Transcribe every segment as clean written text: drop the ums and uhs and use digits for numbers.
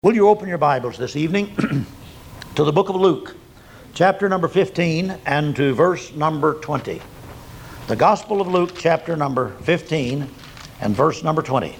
Will you open your Bibles this evening to the book of Luke, chapter number 15 and to verse number 20. The Gospel of Luke, chapter number 15 and verse number 20.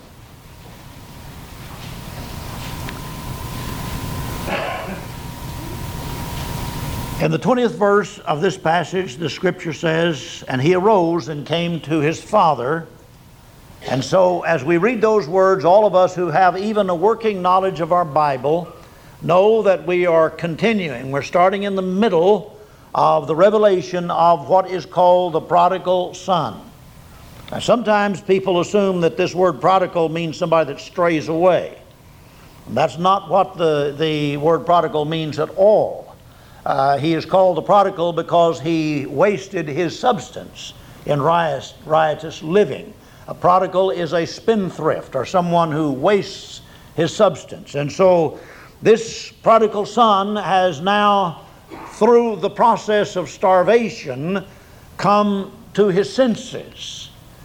In the 20th verse of this passage, the Scripture says, "And he arose and came to his father." And so as we read those words, all of us who have even a working knowledge of our Bible know that we are continuing. We're starting in the middle of the revelation of what is called the prodigal son. Now, sometimes people assume that this word prodigal means somebody that strays away. That's not what the word prodigal means at all. He is called the prodigal because he wasted his substance in riotous living. A prodigal is a spendthrift, or someone who wastes his substance. And so this prodigal son has now, through the process of starvation, come to his senses.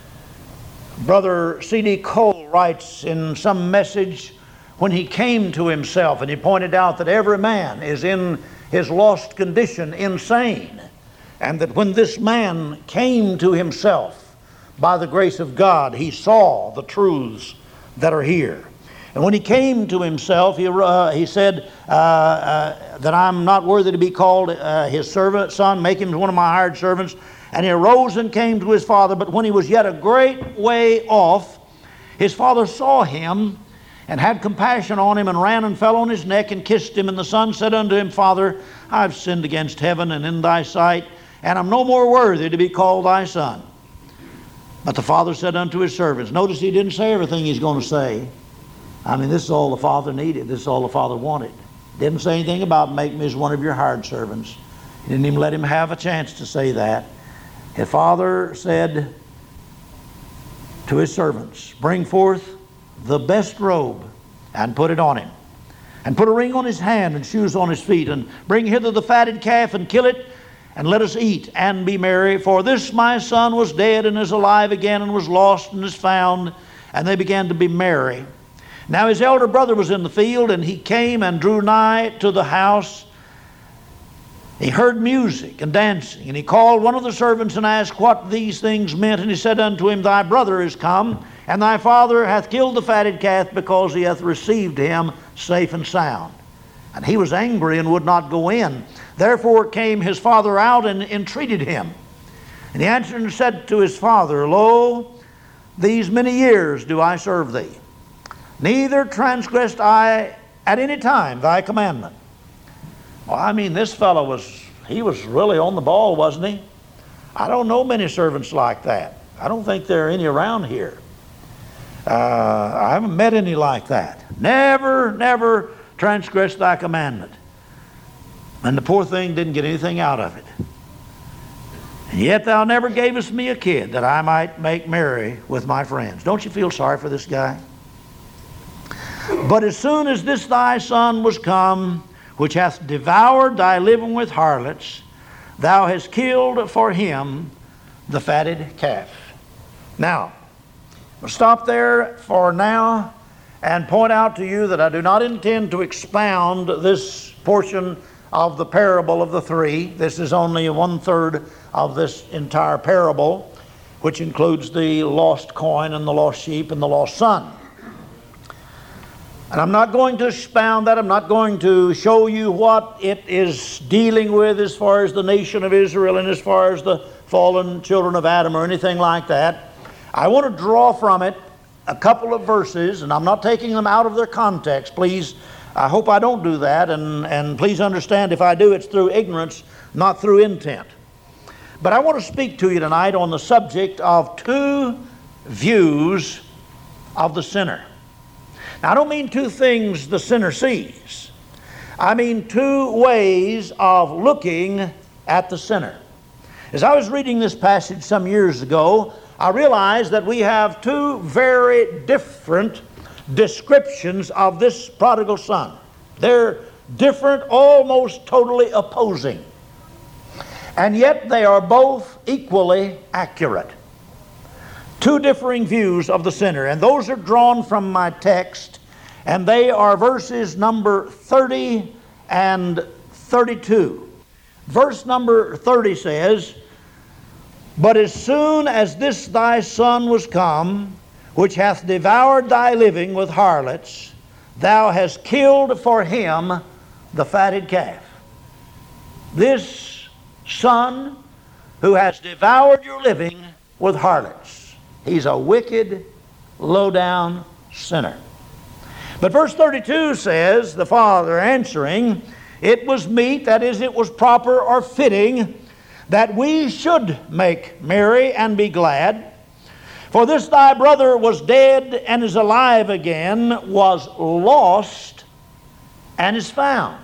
Brother C.D. Cole writes in some message when he came to himself, and he pointed out that every man is in his lost condition insane, and that when this man came to himself, by the grace of God, he saw the truths that are here. And when he came to himself, he said that I'm not worthy to be called his servant, son, make him one of my hired servants. And he arose and came to his father. But when he was yet a great way off, his father saw him and had compassion on him, and ran and fell on his neck and kissed him. And the son said unto him, Father, I've sinned against heaven and in thy sight, and I'm no more worthy to be called thy son. But the father said unto his servants, notice he didn't say everything he's going to say. I mean, this is all the father needed. This is all the father wanted. Didn't say anything about make me as one of your hired servants. He didn't even let him have a chance to say that. His father said to his servants, bring forth the best robe and put it on him, and put a ring on his hand and shoes on his feet, and bring hither the fatted calf and kill it, and let us eat and be merry. For this my son was dead and is alive again, and was lost and is found. And they began to be merry. Now his elder brother was in the field, and he came and drew nigh to the house. He heard music and dancing, and he called one of the servants and asked what these things meant. And he said unto him, Thy brother is come, and thy father hath killed the fatted calf, because he hath received him safe and sound. And he was angry and would not go in. Therefore came his father out and entreated him. And he answered and said to his father, Lo, these many years do I serve thee. Neither transgressed I at any time thy commandment. Well, I mean, this fellow was really on the ball, wasn't he? I don't know many servants like that. I don't think there are any around here. I haven't met any like that. Never transgressed thy commandment. And the poor thing didn't get anything out of it. And yet thou never gavest me a kid that I might make merry with my friends. Don't you feel sorry for this guy? But as soon as this thy son was come, which hath devoured thy living with harlots, thou hast killed for him the fatted calf. Now, we'll stop there for now and point out to you that I do not intend to expound this portion of the parable of the three. This is only 1/3 of this entire parable, which includes the lost coin and the lost sheep and the lost son. And I'm not going to expound that. I'm not going to show you what it is dealing with as far as the nation of Israel and as far as the fallen children of Adam or anything like that. I want to draw from it a couple of verses, and I'm not taking them out of their context. Please, I hope I don't do that, and please understand if I do, it's through ignorance, not through intent. But I want to speak to you tonight on the subject of two views of the sinner. Now, I don't mean two things the sinner sees. I mean two ways of looking at the sinner. As I was reading this passage some years ago, I realized that we have two very different descriptions of this prodigal son. They're different, almost totally opposing. And yet they are both equally accurate. Two differing views of the sinner, and those are drawn from my text, And they are verses number 30 and 32. Verse number 30 says, "But as soon as this thy son was come, which hath devoured thy living with harlots, thou hast killed for him the fatted calf." This son who has devoured your living with harlots. He's a wicked, low-down sinner. But verse 32 says, the father answering, "It was meet," that is, it was proper or fitting, "that we should make merry and be glad. For this thy brother was dead and is alive again, was lost and is found."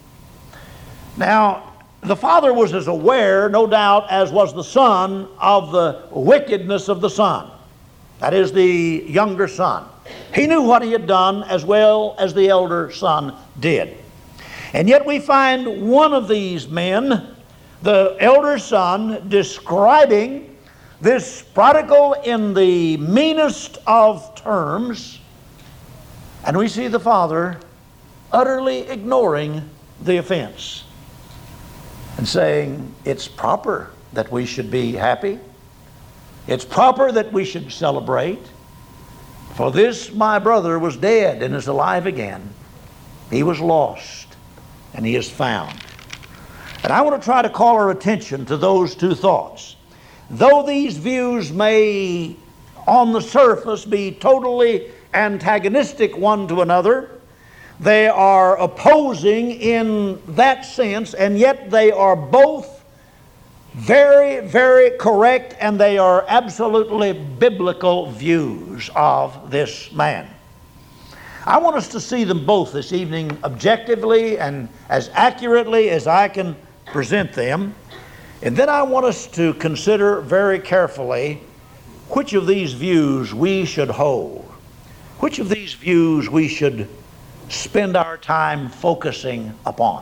Now, the father was as aware, no doubt, as was the son, of the wickedness of the son. That is, the younger son. He knew what he had done as well as the elder son did. And yet we find one of these men, the elder son, describing this prodigal in the meanest of terms, and we see the father utterly ignoring the offense and saying, "It's proper that we should be happy. It's proper that we should celebrate. For this my brother was dead and is alive again. He was lost and he is found." And I want to try to call our attention to those two thoughts. Though these views may on the surface be totally antagonistic one to another, they are opposing in that sense, and yet they are both very, very correct, and they are absolutely biblical views of this man. I want us to see them both this evening objectively and as accurately as I can present them. And then I want us to consider very carefully which of these views we should hold, which of these views we should spend our time focusing upon.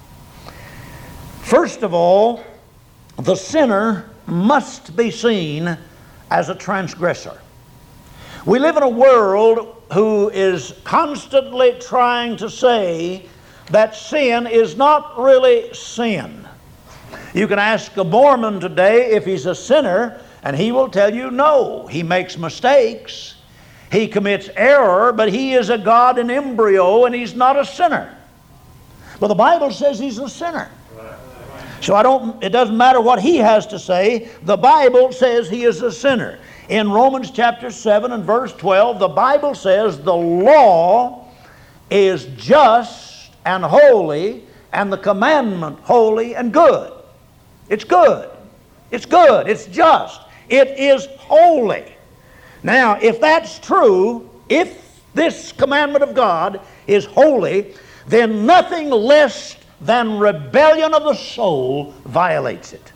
First of all, the sinner must be seen as a transgressor. We live in a world who is constantly trying to say that sin is not really sin. You can ask a Mormon today if he's a sinner, and he will tell you no. He makes mistakes, he commits error, but he is a God in embryo and he's not a sinner. But the Bible says he's a sinner. So it doesn't matter what he has to say, the Bible says he is a sinner. In Romans chapter 7 and verse 12, the Bible says the law is just and holy, and the commandment holy and good. It's good. It's good. It's just. It is holy. Now, if that's true, if this commandment of God is holy, then nothing less than rebellion of the soul violates it.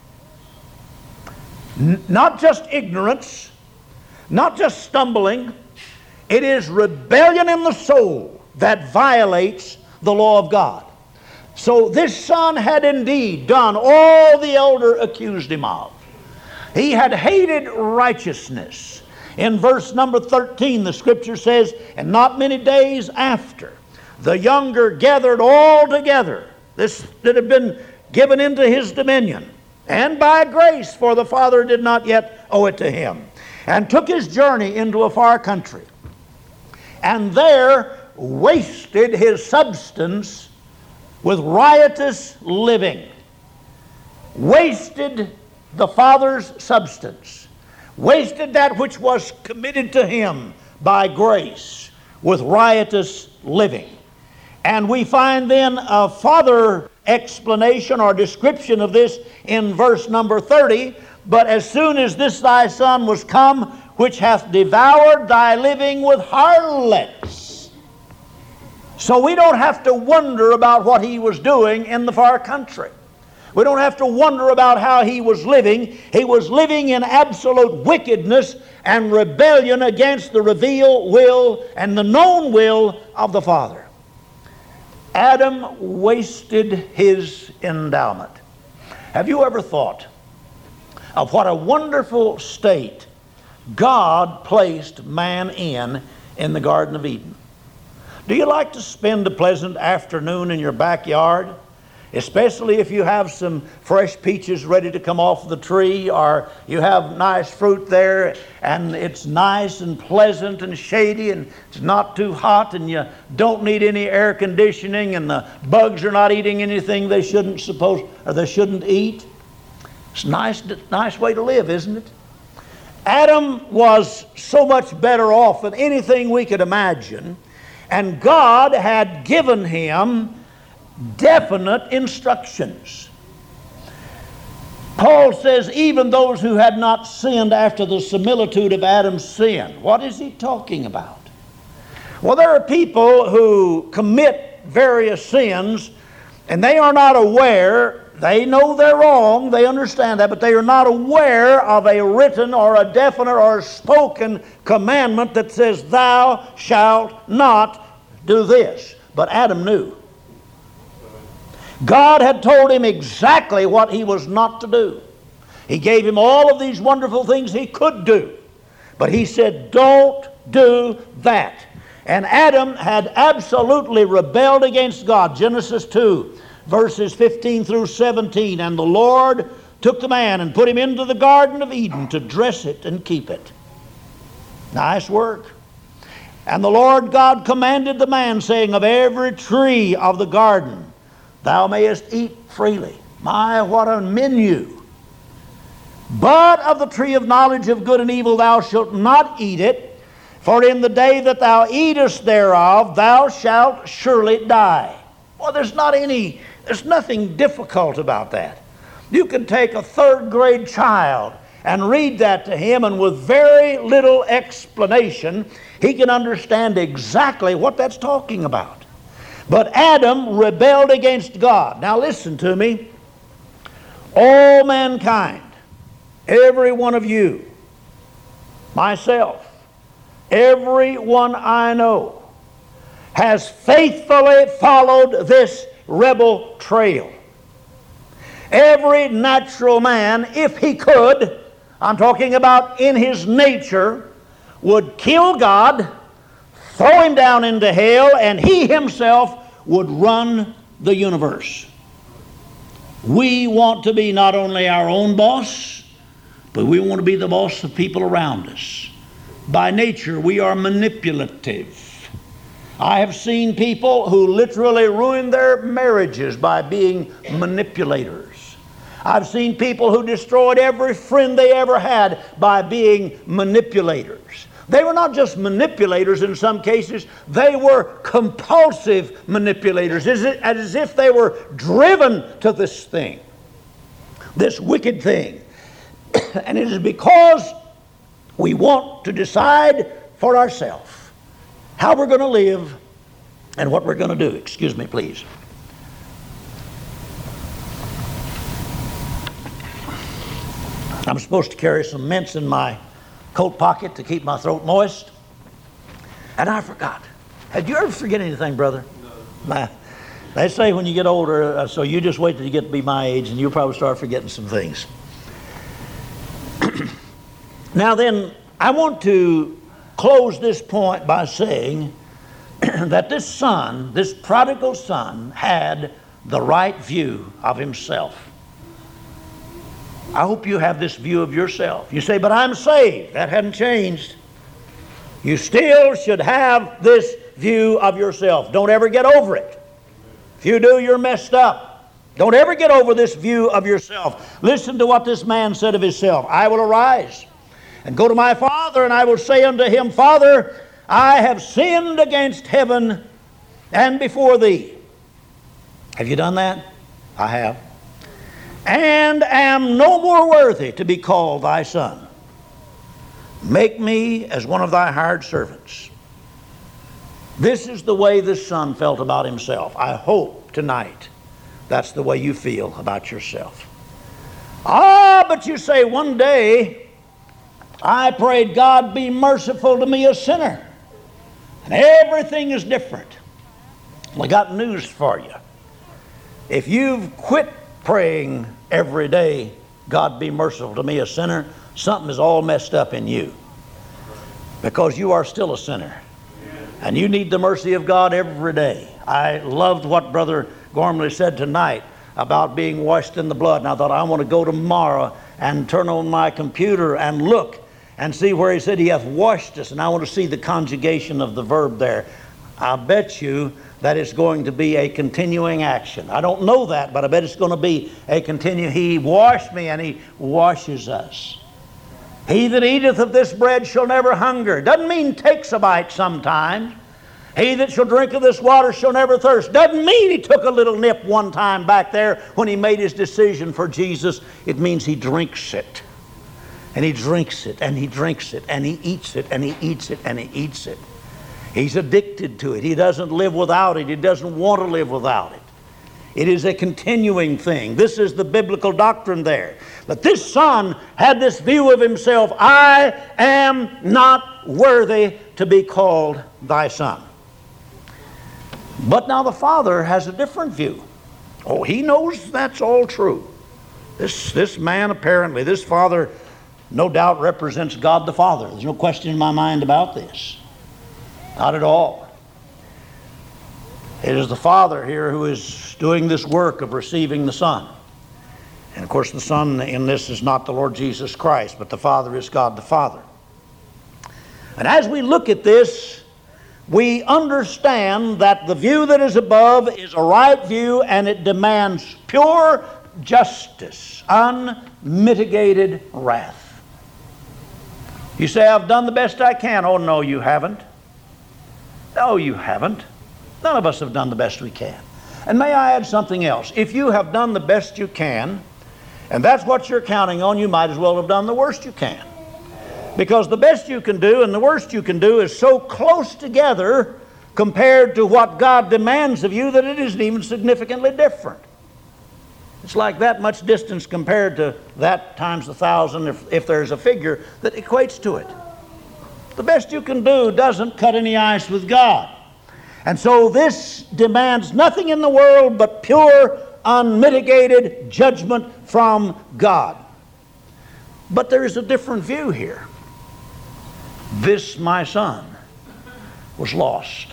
Not just ignorance, not just stumbling, it is rebellion in the soul that violates the law of God. So this son had indeed done all the elder accused him of. He had hated righteousness. In verse number 13, the scripture says, "And not many days after, the younger gathered all together, this that had been given into his dominion, and by grace, for the father did not yet owe it to him, and took his journey into a far country, and there wasted his substance with riotous living." Wasted the father's substance, wasted that which was committed to him by grace with riotous living. And we find then a further explanation or description of this in verse number 30. "But as soon as this thy son was come, which hath devoured thy living with harlots." So we don't have to wonder about what he was doing in the far country. We don't have to wonder about how he was living. He was living in absolute wickedness and rebellion against the revealed will and the known will of the Father. Adam wasted his endowment. Have you ever thought of what a wonderful state God placed man in the Garden of Eden? Do you like to spend a pleasant afternoon in your backyard? Especially if you have some fresh peaches ready to come off the tree, or you have nice fruit there and it's nice and pleasant and shady and it's not too hot and you don't need any air conditioning and the bugs are not eating anything they shouldn't eat. It's a nice way to live, isn't it? Adam was so much better off than anything we could imagine, and God had given him definite instructions. Paul says, even those who had not sinned after the similitude of Adam's sin. What is he talking about? Well, there are people who commit various sins and they are not aware. They know they're wrong, they understand that, but they are not aware of a written or a definite or a spoken commandment that says, thou shalt not do this. But Adam knew. God had told him exactly what he was not to do. He gave him all of these wonderful things he could do. But he said, don't do that. And Adam had absolutely rebelled against God. Genesis 2, verses 15 through 17. And the Lord took the man and put him into the Garden of Eden to dress it and keep it. Nice work. And the Lord God commanded the man, saying, of every tree of the garden thou mayest eat freely. My, what a menu. But of the tree of knowledge of good and evil thou shalt not eat it, for in the day that thou eatest thereof thou shalt surely die. Well, there's nothing difficult about that. You can take a third grade child and read that to him, and with very little explanation, he can understand exactly what that's talking about. But Adam rebelled against God. Now listen to me. All mankind, every one of you, myself, everyone I know, has faithfully followed this rebel trail. Every natural man, if he could, I'm talking about in his nature, would kill God, throw him down into hell, and he himself would run the universe. We want to be not only our own boss, but we want to be the boss of people around us. By nature, we are manipulative. I have seen people who literally ruin their marriages by being manipulators. I've seen people who destroyed every friend they ever had by being manipulators. They were not just manipulators in some cases, they were compulsive manipulators, as if they were driven to this thing, this wicked thing. And it is because we want to decide for ourselves how we're going to live and what we're going to do. Excuse me, please. I'm supposed to carry some mints in my coat pocket to keep my throat moist. And I forgot. Had you ever forget anything, brother? No. They say when you get older, so you just wait till you get to be my age and you'll probably start forgetting some things. Now then, I want to close this point by saying that this son, this prodigal son, had the right view of himself. I hope you have this view of yourself. You say, but I'm saved. That hadn't changed. You still should have this view of yourself. Don't ever get over it. If you do, you're messed up. Don't ever get over this view of yourself. Listen to what this man said of himself. I will arise and go to my father, and I will say unto him, Father, I have sinned against heaven and before thee. Have you done that? I have. And am no more worthy to be called thy son. Make me as one of thy hired servants. This is the way this son felt about himself. I hope tonight that's the way you feel about yourself. But you say, one day I prayed God be merciful to me, a sinner. And everything is different. Well, I got news for you. If you've quit praying every day, God be merciful to me, a sinner, something is all messed up in you. Because you are still a sinner. And you need the mercy of God every day. I loved what Brother Gormley said tonight about being washed in the blood. And I thought, I want to go tomorrow and turn on my computer and look and see where he said he hath washed us. And I want to see the conjugation of the verb there. I bet you that it's going to be a continuing action. I don't know that, but I bet it's going to be a continue. He washed me and he washes us. He that eateth of this bread shall never hunger. Doesn't mean takes a bite sometimes. He that shall drink of this water shall never thirst. Doesn't mean he took a little nip one time back there when he made his decision for Jesus. It means he drinks it. And he drinks it, and he drinks it, and he eats it, and he eats it, and he eats it. He's addicted to it. He doesn't live without it. He doesn't want to live without it. It is a continuing thing. This is the biblical doctrine there. But this son had this view of himself: I am not worthy to be called thy son. But now the father has a different view. Oh, he knows that's all true. This man, apparently, this father, no doubt represents God the Father. There's no question in my mind about this. Not at all. It is the Father here who is doing this work of receiving the Son. And of course the Son in this is not the Lord Jesus Christ, but the Father is God the Father. And as we look at this, we understand that the view that is above is a right view, and it demands pure justice, unmitigated wrath. You say, I've done the best I can. Oh, no, you haven't. No, you haven't. None of us have done the best we can. And may I add something else? If you have done the best you can, and that's what you're counting on, you might as well have done the worst you can. Because the best you can do and the worst you can do is so close together compared to what God demands of you that it isn't even significantly different. It's like that much distance compared to that times 1,000 if there's a figure that equates to it. The best you can do doesn't cut any ice with God. And so this demands nothing in the world but pure, unmitigated judgment from God. But there is a different view here. This my son was lost.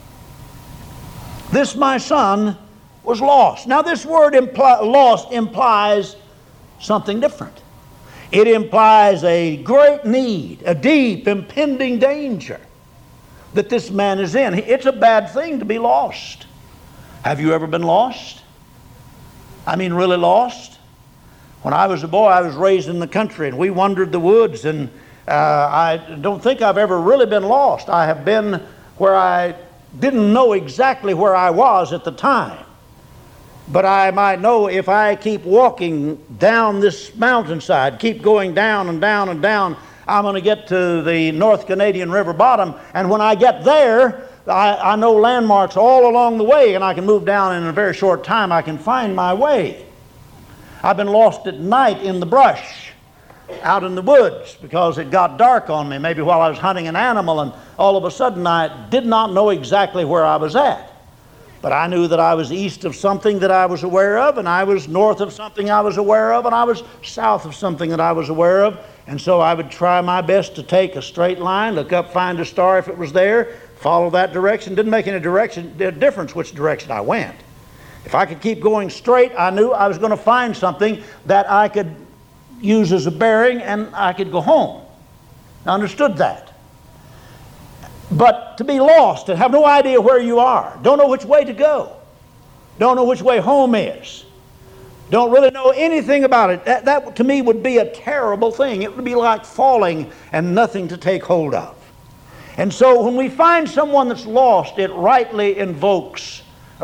This my son was lost. Now this word lost implies something different. It implies a great need, a deep, impending danger that this man is in. It's a bad thing to be lost. Have you ever been lost? I mean, really lost? When I was a boy, I was raised in the country, and we wandered the woods, and I don't think I've ever really been lost. I have been where I didn't know exactly where I was at the time. But I might know if I keep walking down this mountainside, keep going down and down and down, I'm going to get to the North Canadian River bottom. And when I get there, I know landmarks all along the way, and I can move down in a very short time. I can find my way. I've been lost at night in the brush, out in the woods, because it got dark on me, maybe while I was hunting an animal, and all of a sudden I did not know exactly where I was at. But I knew that I was east of something that I was aware of, and I was north of something I was aware of, and I was south of something that I was aware of. And so I would try my best to take a straight line, look up, find a star if it was there, follow that direction. Didn't make any difference which direction I went. If I could keep going straight, I knew I was going to find something that I could use as a bearing, and I could go home. I understood that. But to be lost and have no idea where you are, don't know which way to go, don't know which way home is, don't really know anything about it, that to me would be a terrible thing. It would be like falling and nothing to take hold of. And so when we find someone that's lost, it rightly evokes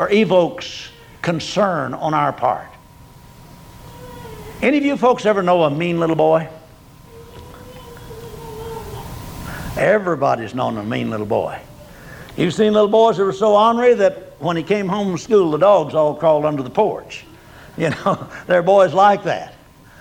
concern on our part. Any of you folks ever know a mean little boy? Everybody's known a mean little boy. You've seen little boys that were so ornery that when he came home from school, the dogs all crawled under the porch. You know, there are boys like that.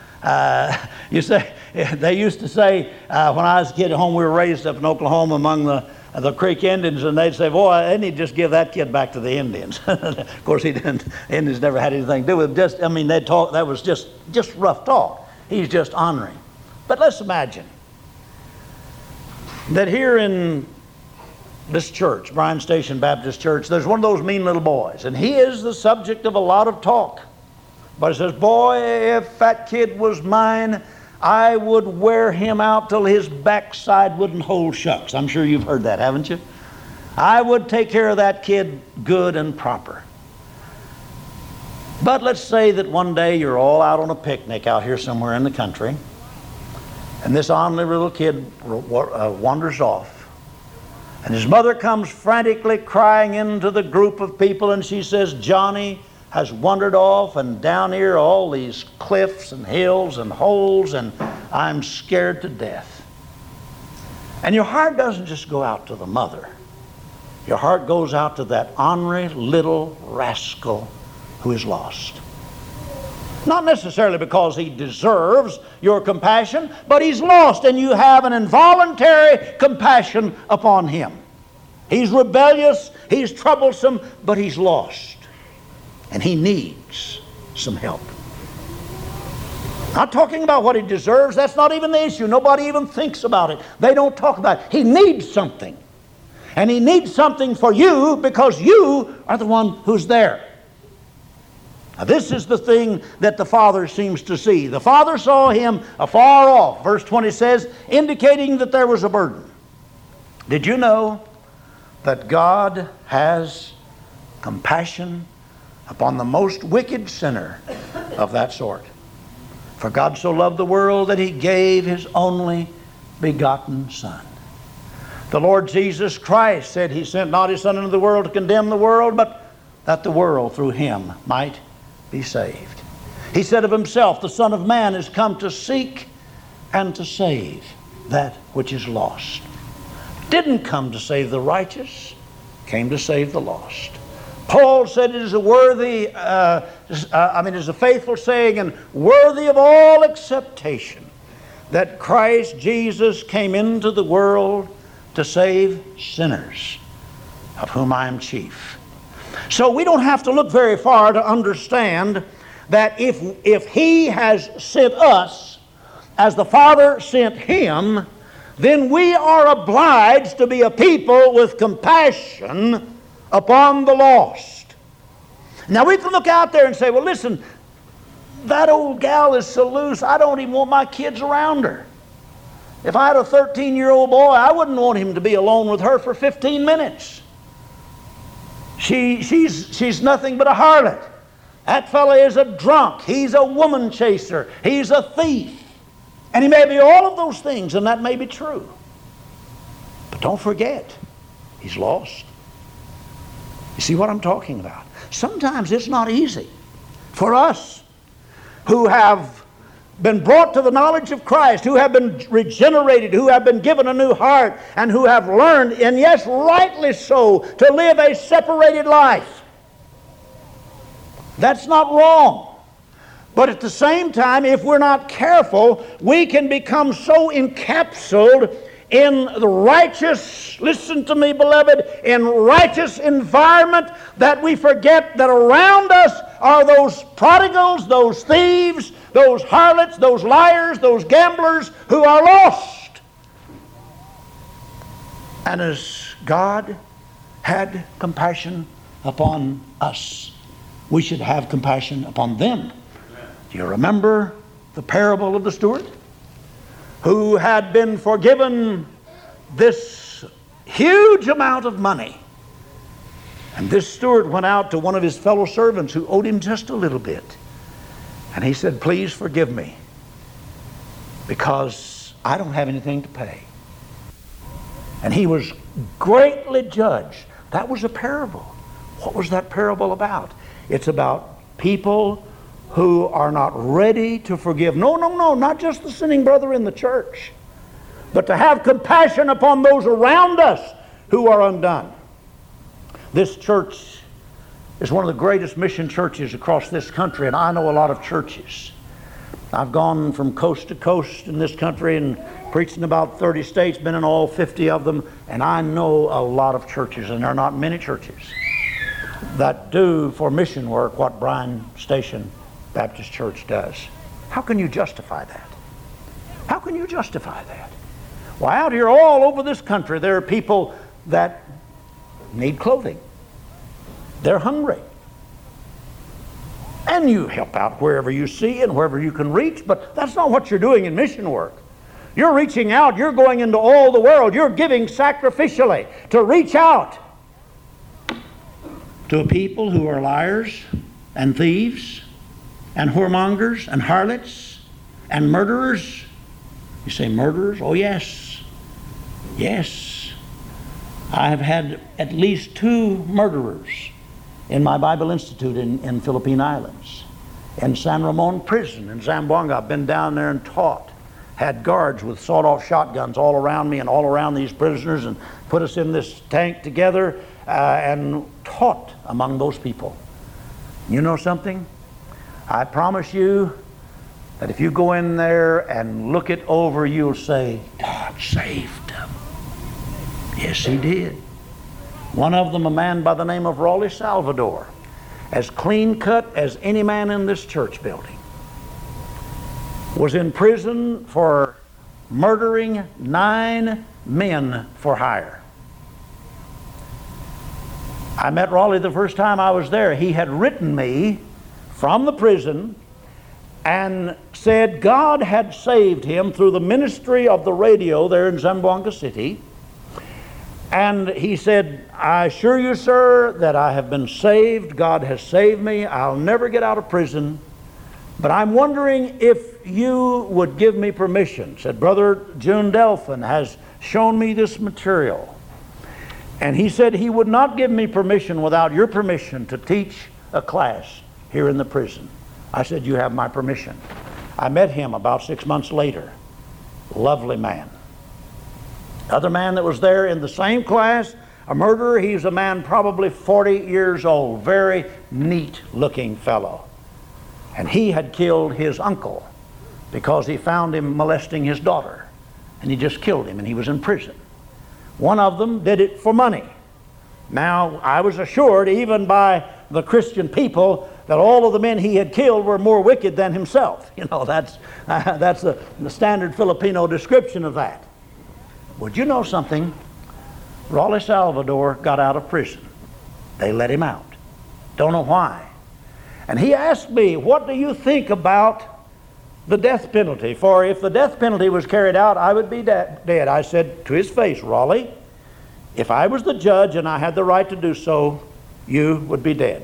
They used to say, when I was a kid at home, we were raised up in Oklahoma among the Creek Indians, and they'd say, boy, they need to just give that kid back to the Indians. Of course, he didn't. The Indians never had anything to do with it. They'd talk, that was just rough talk. He's just honoring. But let's imagine that here in this church, Bryan Station Baptist Church, there's one of those mean little boys, and he is the subject of a lot of talk. But he says, boy, if that kid was mine, I would wear him out till his backside wouldn't hold shucks. I'm sure you've heard that, haven't you? I would take care of that kid good and proper. But let's say that one day you're all out on a picnic out here somewhere in the country, and this ornery little kid wanders off. And his mother comes frantically crying into the group of people, and she says, Johnny has wandered off, and down here are all these cliffs and hills and holes, and I'm scared to death. And your heart doesn't just go out to the mother. Your heart goes out to that ornery little rascal who is lost. Not necessarily because he deserves your compassion, but he's lost, and you have an involuntary compassion upon him. He's rebellious, he's troublesome, but he's lost. And he needs some help. Not talking about what he deserves, that's not even the issue. Nobody even thinks about it. They don't talk about it. He needs something. And he needs something for you because you are the one who's there. Now, this is the thing that the Father seems to see. The Father saw him afar off, verse 20 says, indicating that there was a burden. Did you know that God has compassion upon the most wicked sinner of that sort? For God so loved the world that he gave his only begotten Son. The Lord Jesus Christ said he sent not his Son into the world to condemn the world, but that the world through him might be saved. He said of himself, the Son of Man is come to seek and to save that which is lost. Didn't come to save the righteous, came to save the lost. Paul said it is a worthy, it is a faithful saying and worthy of all acceptation that Christ Jesus came into the world to save sinners, of whom I am chief. So we don't have to look very far to understand that if he has sent us as the Father sent him, then we are obliged to be a people with compassion upon the lost. Now we can look out there and say, well, listen, that old gal is so loose, I don't even want my kids around her. If I had a 13-year-old boy, I wouldn't want him to be alone with her for 15 minutes. She's nothing but a harlot. That fellow is a drunk. He's a woman chaser. He's a thief. And he may be all of those things, and that may be true. But don't forget, he's lost. You see what I'm talking about? Sometimes it's not easy for us who have been brought to the knowledge of Christ, who have been regenerated, who have been given a new heart, and who have learned, and yes, rightly so, to live a separated life. That's not wrong. But at the same time, if we're not careful, we can become so encapsulated in the righteous, listen to me, beloved, in righteous environment that we forget that around us are those prodigals, those thieves, those harlots, those liars, those gamblers who are lost. And as God had compassion upon us, we should have compassion upon them. Do you remember the parable of the steward who had been forgiven this huge amount of money? And this steward went out to one of his fellow servants who owed him just a little bit. And he said, please forgive me because I don't have anything to pay. And he was greatly judged. That was a parable. What was that parable about? It's about people who are not ready to forgive. No, not just the sinning brother in the church, but to have compassion upon those around us who are undone. This church is one of the greatest mission churches across this country, and I know a lot of churches. I've gone from coast to coast in this country and preached in about 30 states, been in all 50 of them, and I know a lot of churches, and there are not many churches that do for mission work what Bryan Station Baptist Church does. How can you justify that? How can you justify that? Well, out here all over this country, there are people that need clothing. They're hungry. And you help out wherever you see and wherever you can reach, but that's not what you're doing in mission work. You're reaching out. You're going into all the world. You're giving sacrificially to reach out to a people who are liars and thieves and whoremongers and harlots and murderers. You say murderers? Oh, yes. Yes. I have had at least 2 murderers in my Bible Institute in Philippine Islands. In San Ramon Prison in Zamboanga, I've been down there and taught. Had guards with sawed-off shotguns all around me and all around these prisoners, and put us in this tank together and taught among those people. You know something? I promise you that if you go in there and look it over, you'll say, God saved them. Yes, He did. One of them, a man by the name of Raleigh Salvador, as clean-cut as any man in this church building, was in prison for murdering 9 men for hire. I met Raleigh the first time I was there. He had written me from the prison and said God had saved him through the ministry of the radio there in Zamboanga City. And he said, I assure you, sir, that I have been saved. God has saved me. I'll never get out of prison. But I'm wondering if you would give me permission. Said, Brother June Delphin has shown me this material. And he said he would not give me permission without your permission to teach a class here in the prison. I said, you have my permission. I met him about 6 months later. Lovely man. Other man that was there in the same class, a murderer. He's a man probably 40 years old. Very neat looking fellow. And he had killed his uncle because he found him molesting his daughter. And he just killed him, and he was in prison. One of them did it for money. Now, I was assured, even by the Christian people, that all of the men he had killed were more wicked than himself. You know, that's the standard Filipino description of that. Would you know something? Raleigh Salvador got out of prison. They let him out. Don't know why. And he asked me, what do you think about the death penalty? For if the death penalty was carried out, I would be dead. I said to his face, Raleigh, if I was the judge and I had the right to do so, you would be dead.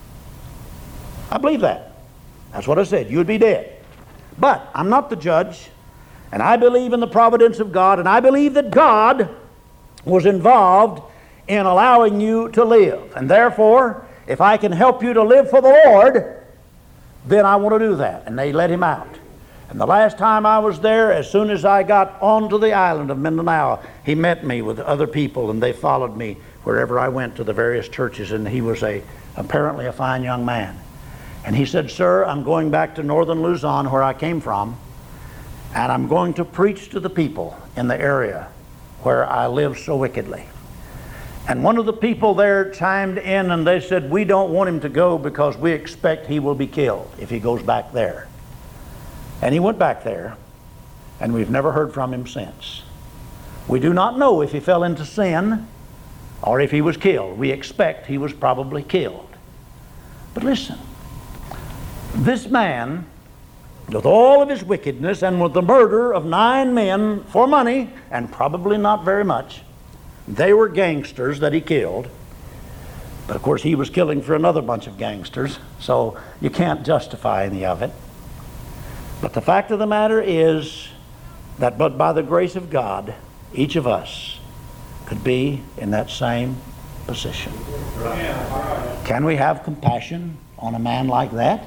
I believe that. That's what I said. You would be dead. But I'm not the judge, and I believe in the providence of God, and I believe that God was involved in allowing you to live. And therefore, if I can help you to live for the Lord, then I want to do that. And they let him out. And the last time I was there, as soon as I got onto the island of Mindanao, he met me with other people, and they followed me wherever I went to the various churches. And he was apparently a fine young man. And he said, sir, I'm going back to northern Luzon, where I came from, and I'm going to preach to the people in the area where I live so wickedly. And one of the people there chimed in, and they said, we don't want him to go because we expect he will be killed if he goes back there. And he went back there, and we've never heard from him since. We do not know if he fell into sin or if he was killed. We expect he was probably killed. But listen, this man, with all of his wickedness and with the murder of 9 men for money, and probably not very much, they were gangsters that he killed. But of course he was killing for another bunch of gangsters, so you can't justify any of it. But the fact of the matter is that but by the grace of God, each of us could be in that same position. Can we have compassion on a man like that?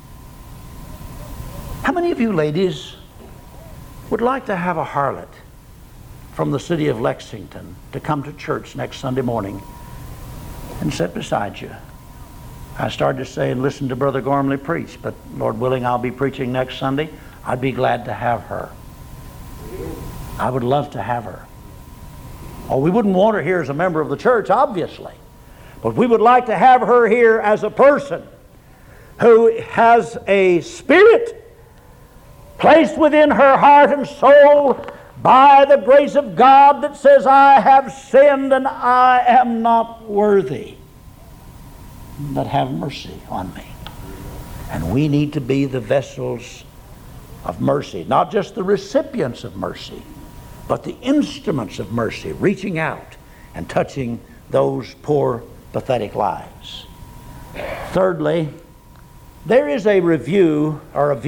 How many of you ladies would like to have a harlot from the city of Lexington to come to church next Sunday morning and sit beside you? I started to say and listen to Brother Gormley preach, but Lord willing, I'll be preaching next Sunday. I'd be glad to have her. I would love to have her. Oh, we wouldn't want her here as a member of the church, obviously, but we would like to have her here as a person who has a spirit placed within her heart and soul by the grace of God that says, I have sinned and I am not worthy, but have mercy on me. And we need to be the vessels of mercy, not just the recipients of mercy, but the instruments of mercy, reaching out and touching those poor, pathetic lives. Thirdly, there is a view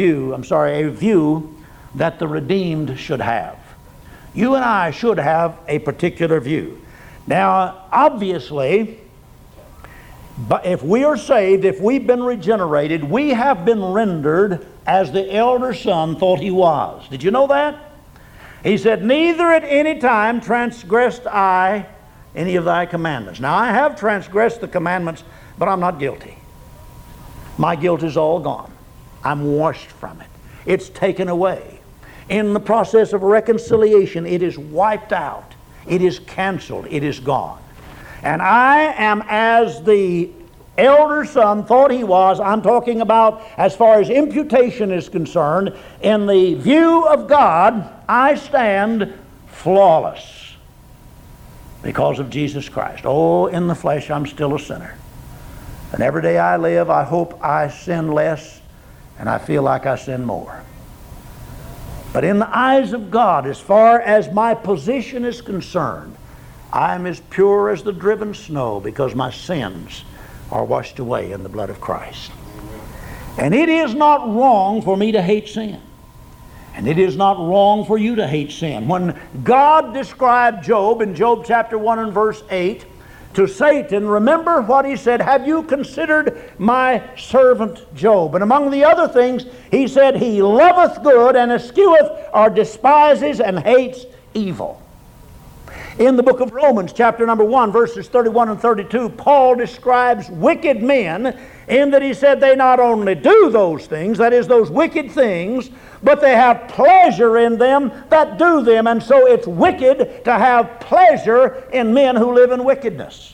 that the redeemed should have. You and I should have a particular view. Now, obviously, but if we are saved, if we've been regenerated, we have been rendered as the elder son thought he was. Did you know that? He said, neither at any time transgressed I any of thy commandments. Now, I have transgressed the commandments, but I'm not guilty. My guilt is all gone. I'm washed from it. It's taken away. In the process of reconciliation, it is wiped out. It is canceled. It is gone. And I am as the elder son thought he was. I'm talking about as far as imputation is concerned. In the view of God, I stand flawless because of Jesus Christ. Oh, in the flesh, I'm still a sinner. And every day I live, I hope I sin less, and I feel like I sin more. But in the eyes of God, as far as my position is concerned, I am as pure as the driven snow because my sins are washed away in the blood of Christ. And it is not wrong for me to hate sin. And it is not wrong for you to hate sin. When God described Job in Job chapter 1 and verse 8 to Satan, remember what he said, have you considered my servant Job? And among the other things, he said, he loveth good and escheweth or despises and hates evil. In the book of Romans, chapter number 1, verses 31 and 32, Paul describes wicked men in that he said they not only do those things, that is, those wicked things, but they have pleasure in them that do them. And so it's wicked to have pleasure in men who live in wickedness.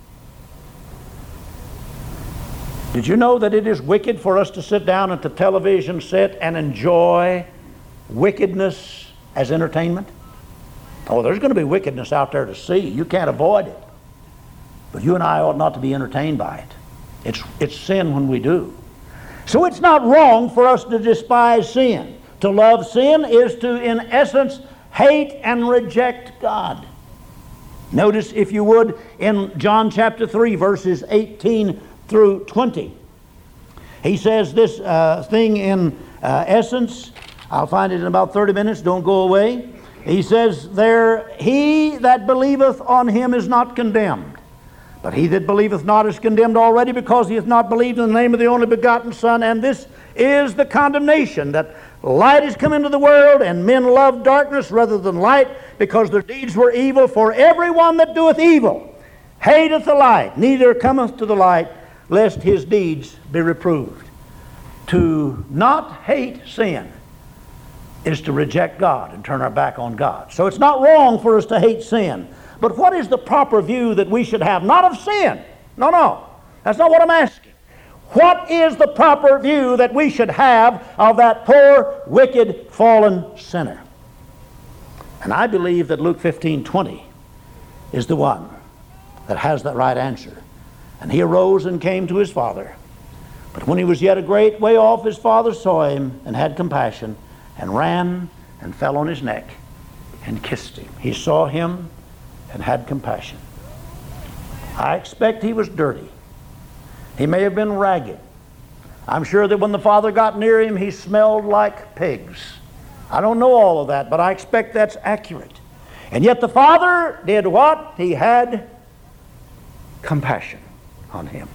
Did you know that it is wicked for us to sit down at the television set and enjoy wickedness as entertainment? Oh, there's going to be wickedness out there to see. You can't avoid it. But you and I ought not to be entertained by it. It's sin when we do. So it's not wrong for us to despise sin. To love sin is to, in essence, hate and reject God. Notice, if you would, in John chapter 3, verses 18 through 20. He says this thing in essence. I'll find it in about 30 minutes. Don't go away. He says there, he that believeth on him is not condemned. But he that believeth not is condemned already, because he hath not believed in the name of the only begotten Son. And this is the condemnation, that light is come into the world, and men love darkness rather than light, because their deeds were evil. For everyone that doeth evil hateth the light, neither cometh to the light, lest his deeds be reproved. To not hate sin is to reject God and turn our back on God. So it's not wrong for us to hate sin. But what is the proper view that we should have? Not of sin. No. That's not what I'm asking. What is the proper view that we should have of that poor, wicked, fallen sinner? And I believe that Luke 15:20 is the one that has that right answer. And he arose and came to his father. But when he was yet a great way off, his father saw him and had compassion, and ran and fell on his neck and kissed him. He saw him and had compassion. I expect he was dirty. He may have been ragged. I'm sure that when the father got near him, he smelled like pigs. I don't know all of that, but I expect that's accurate. And yet the father did what? He had compassion on him.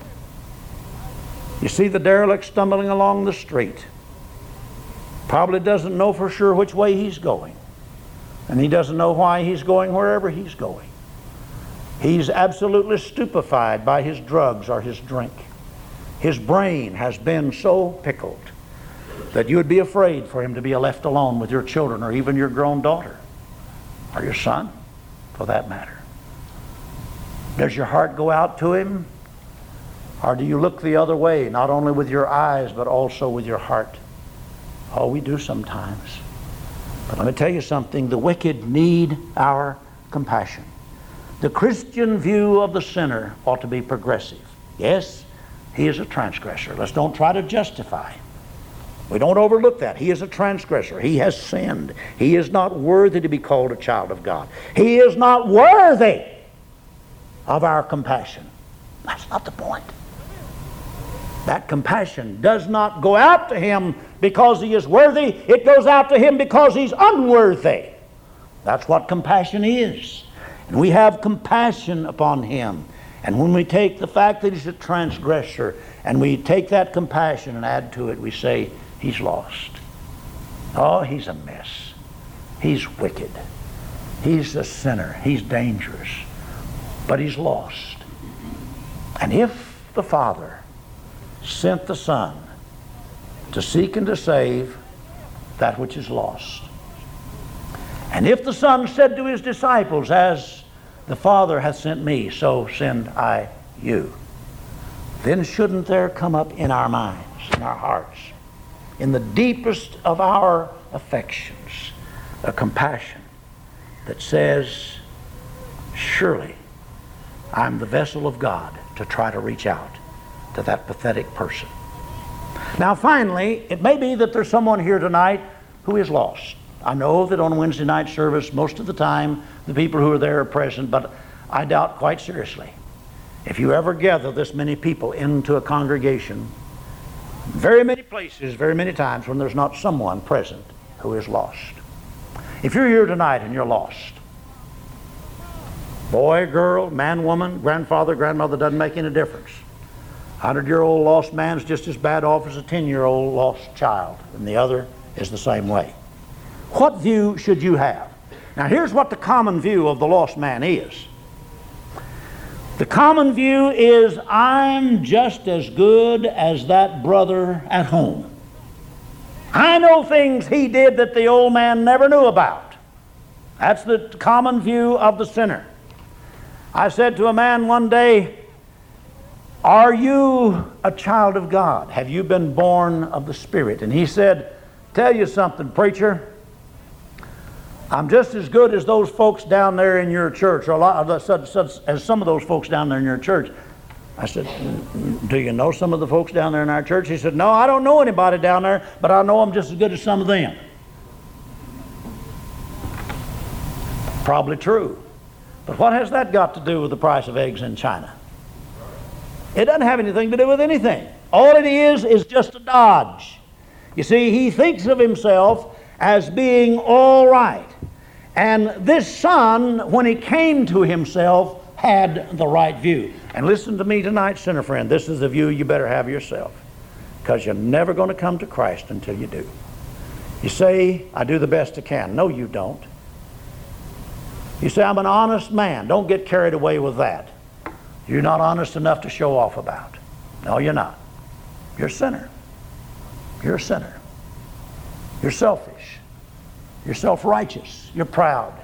You see the derelict stumbling along the street. Probably doesn't know for sure which way he's going. And he doesn't know why he's going wherever he's going. He's absolutely stupefied by his drugs or his drink. His brain has been so pickled that you would be afraid for him to be left alone with your children, or even your grown daughter, or your son, for that matter. Does your heart go out to him? Or do you look the other way, not only with your eyes, but also with your heart? Oh, we do sometimes. But let me tell you something, the wicked need our compassion. The Christian view of the sinner ought to be progressive. Yes, he is a transgressor. Let's don't try to justify him. We don't overlook that. He is a transgressor. He has sinned. He is not worthy to be called a child of God. He is not worthy of our compassion. That's not the point. That compassion does not go out to him because he is worthy. It goes out to him because he's unworthy. That's what compassion is. And we have compassion upon him. And when we take the fact that he's a transgressor and we take that compassion and add to it, we say, he's lost. Oh, he's a mess. He's wicked. He's a sinner. He's dangerous. But he's lost. And if the Father sent the Son to seek and to save that which is lost, and if the Son said to his disciples, as the Father hath sent me, so send I you, then shouldn't there come up in our minds, in our hearts, in the deepest of our affections, a compassion that says, surely I'm the vessel of God to try to reach out to that pathetic person. Now finally, it may be that there's someone here tonight who is lost. I know that on Wednesday night service, most of the time, the people who are there are present, but I doubt quite seriously, if you ever gather this many people into a congregation, very many places, very many times when there's not someone present who is lost. If you're here tonight and you're lost, boy, girl, man, woman, grandfather, grandmother, doesn't make any difference. 100-year-old lost man's just as bad off as a 10-year-old lost child, and the other is the same way. What view should you have? Now here's what the common view of the lost man is. The common view is, I'm just as good as that brother at home. I know things he did that the old man never knew about. That's the common view of the sinner. I said to a man one day, are you a child of God? Have you been born of the Spirit? And he said, tell you something, preacher, I'm just as good as those folks down there in your church, or as some of those folks down there in your church. I said, do you know some of the folks down there in our church? He said, no, I don't know anybody down there, but I know I'm just as good as some of them. Probably true. But what has that got to do with the price of eggs in China? It doesn't have anything to do with anything. All it is just a dodge. You see, he thinks of himself as being all right. And this son, when he came to himself, had the right view. And listen to me tonight, sinner friend, this is the view you better have yourself, because you're never going to come to Christ until you do. You say, I do the best I can. No, you don't. You say, I'm an honest man. Don't get carried away with that. You're not honest enough to show off about. No, you're not. You're a sinner. You're a sinner. You're selfish. You're self-righteous. You're proud.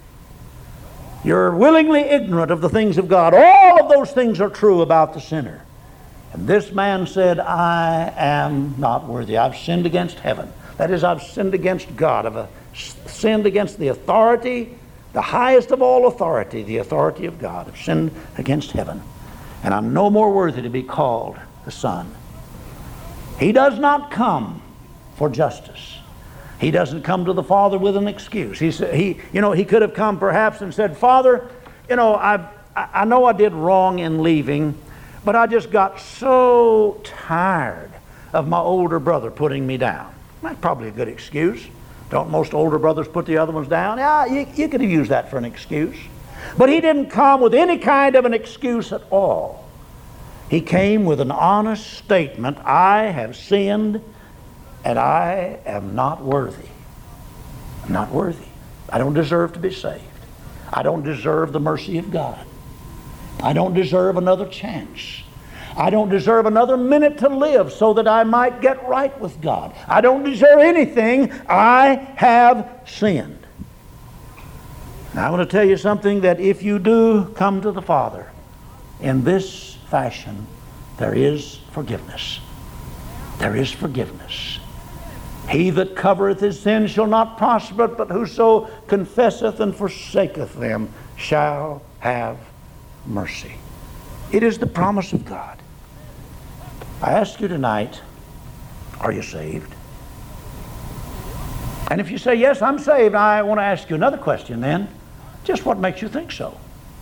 You're willingly ignorant of the things of God. All of those things are true about the sinner. And this man said, I am not worthy. I've sinned against heaven. That is, I've sinned against God. I've sinned against the authority, the highest of all authority, the authority of God. I've sinned against heaven. And I'm no more worthy to be called the Son. He does not come for justice. He doesn't come to the Father with an excuse. He could have come perhaps and said, Father, I know I did wrong in leaving, but I just got so tired of my older brother putting me down. That's probably a good excuse. Don't most older brothers put the other ones down? Yeah, you could have used that for an excuse. But he didn't come with any kind of an excuse at all. He came with an honest statement, I have sinned and I am not worthy. I'm not worthy. I don't deserve to be saved. I don't deserve the mercy of God. I don't deserve another chance. I don't deserve another minute to live so that I might get right with God. I don't deserve anything. I have sinned. Now I want to tell you something, that if you do come to the Father in this fashion, there is forgiveness. There is forgiveness. He that covereth his sin shall not prosper, but whoso confesseth and forsaketh them shall have mercy. It is the promise of God. I ask you tonight, are you saved? And if you say, yes, I'm saved, I want to ask you another question then. Just what makes you think so?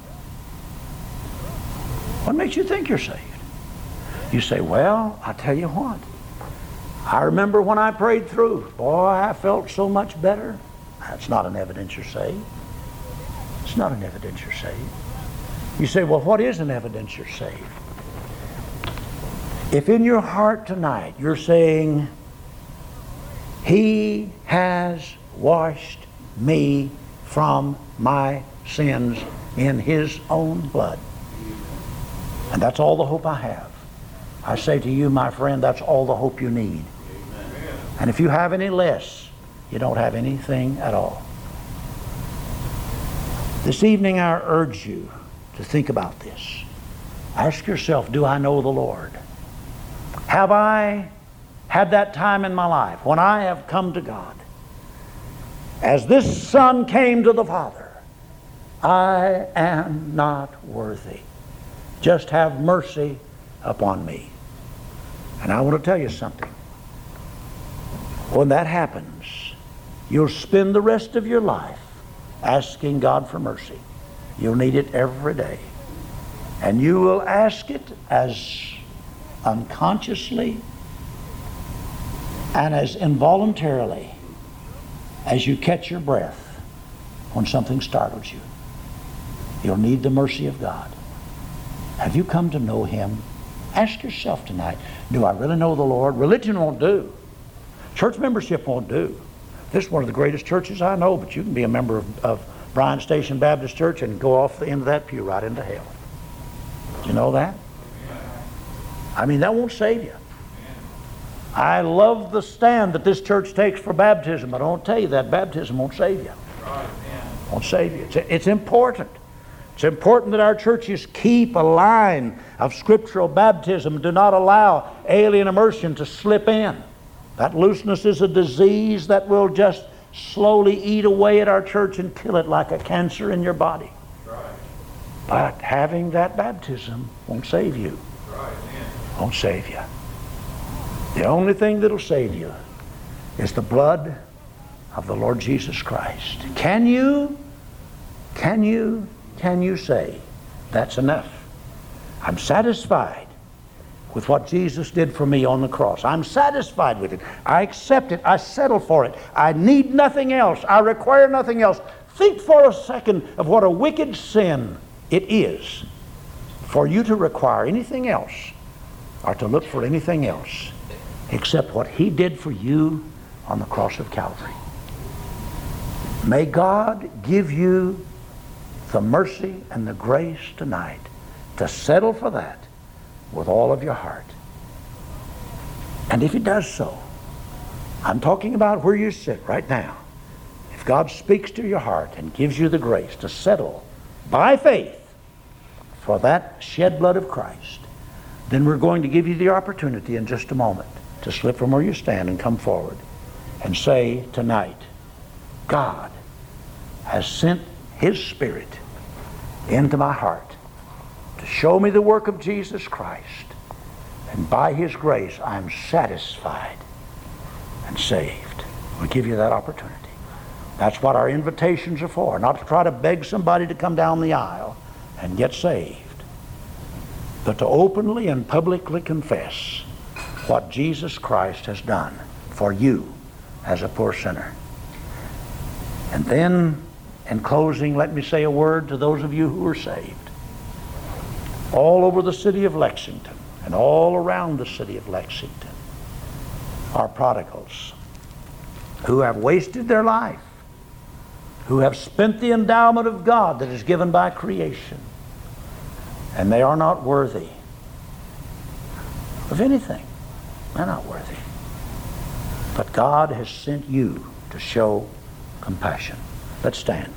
What makes you think you're saved? You say, well, I'll tell you what. I remember when I prayed through. Boy, I felt so much better. That's not an evidence you're saved. It's not an evidence you're saved. You say, well, what is an evidence you're saved? If in your heart tonight you're saying, He has washed me from my sins in His own blood. And that's all the hope I have. I say to you, my friend, that's all the hope you need. Amen. And if you have any less, you don't have anything at all. This evening I urge you to think about this. Ask yourself, do I know the Lord? Have I had that time in my life when I have come to God? As this Son came to the Father, I am not worthy. Just have mercy upon me. And I want to tell you something. When that happens, you'll spend the rest of your life asking God for mercy. You'll need it every day. And you will ask it as unconsciously and as involuntarily as you catch your breath when something startles you. You'll need the mercy of God. Have you come to know Him? Ask yourself tonight, do I really know the Lord? Religion won't do. Church membership won't do. This is one of the greatest churches I know, but you can be a member of Bryan Station Baptist Church and go off the end of that pew right into hell. Do you know that? I mean, that won't save you. I love the stand that this church takes for baptism, but I don't tell you that baptism won't save you. Won't save you. It's important. It's important that our churches keep a line of scriptural baptism. Do not allow alien immersion to slip in. That looseness is a disease that will just slowly eat away at our church and kill it like a cancer in your body. But having that baptism won't save you. Won't save you. The only thing that'll save you is the blood of the Lord Jesus Christ. Can you say, that's enough? I'm satisfied with what Jesus did for me on the cross. I'm satisfied with it. I accept it. I settle for it. I need nothing else. I require nothing else. Think for a second of what a wicked sin it is for you to require anything else or to look for anything else except what He did for you on the cross of Calvary. May God give you the mercy and the grace tonight to settle for that with all of your heart. And if He does so, I'm talking about where you sit right now. If God speaks to your heart and gives you the grace to settle by faith for that shed blood of Christ, then we're going to give you the opportunity in just a moment to slip from where you stand and come forward and say tonight, God has sent His Spirit into my heart to show me the work of Jesus Christ, and by His grace I'm satisfied and saved. We give you that opportunity. That's what our invitations are for, not to try to beg somebody to come down the aisle and get saved, but to openly and publicly confess what Jesus Christ has done for you as a poor sinner. And then, in closing, let me say a word to those of you who are saved. All over the city of Lexington and all around the city of Lexington are prodigals who have wasted their life, who have spent the endowment of God that is given by creation, and they are not worthy of anything. They're not worthy. But God has sent you to show compassion. Let's stand.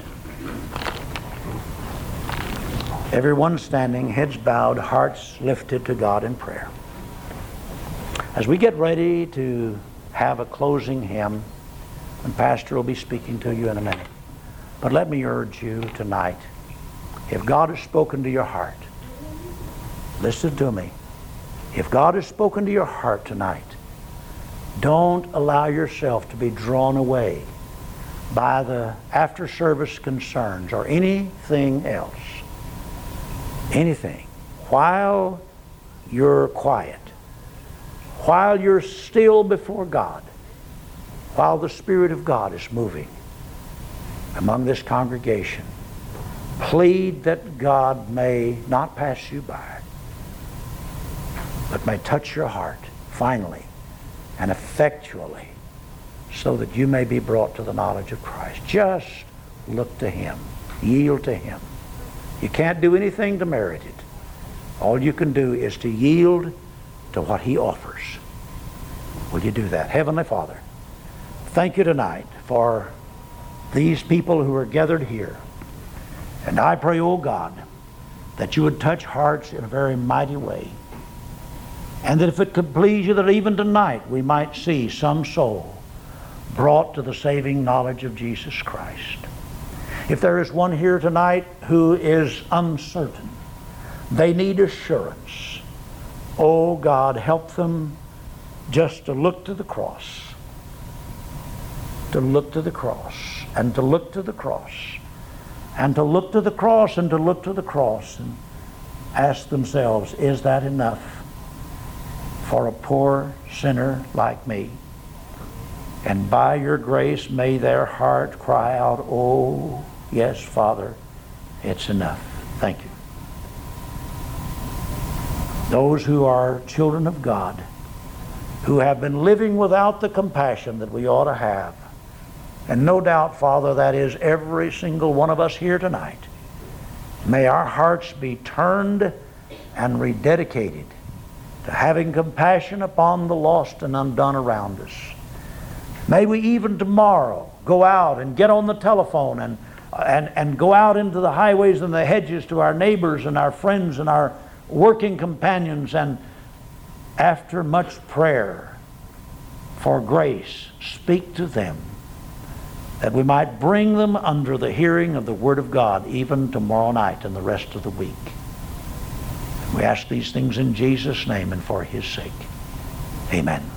Everyone standing, heads bowed, hearts lifted to God in prayer. As we get ready to have a closing hymn, and Pastor will be speaking to you in a minute. But let me urge you tonight, if God has spoken to your heart, listen to me. If God has spoken to your heart tonight, don't allow yourself to be drawn away by the after-service concerns or anything else. Anything. While you're quiet, while you're still before God, while the Spirit of God is moving among this congregation, plead that God may not pass you by, but may touch your heart finally and effectually, so that you may be brought to the knowledge of Christ. Just look to Him. Yield to Him. You can't do anything to merit it. All you can do is to yield to what He offers. Will you do that? Heavenly Father, thank you tonight for these people who are gathered here. And I pray, oh God, that you would touch hearts in a very mighty way. And that if it could please you, that even tonight we might see some soul brought to the saving knowledge of Jesus Christ. If there is one here tonight who is uncertain, they need assurance. Oh God, help them just to look to the cross. To look to the cross, and to look to the cross, and to look to the cross, and to look to the cross, and ask themselves, is that enough for a poor sinner like me? And by your grace may their heart cry out, oh, yes, Father, it's enough. Thank you. Those who are children of God, who have been living without the compassion that we ought to have, and no doubt, Father, that is every single one of us here tonight, may our hearts be turned and rededicated to having compassion upon the lost and undone around us. May we even tomorrow go out and get on the telephone and go out into the highways and the hedges to our neighbors and our friends and our working companions, and after much prayer for grace, speak to them, that we might bring them under the hearing of the Word of God even tomorrow night and the rest of the week. We ask these things in Jesus' name and for His sake. Amen.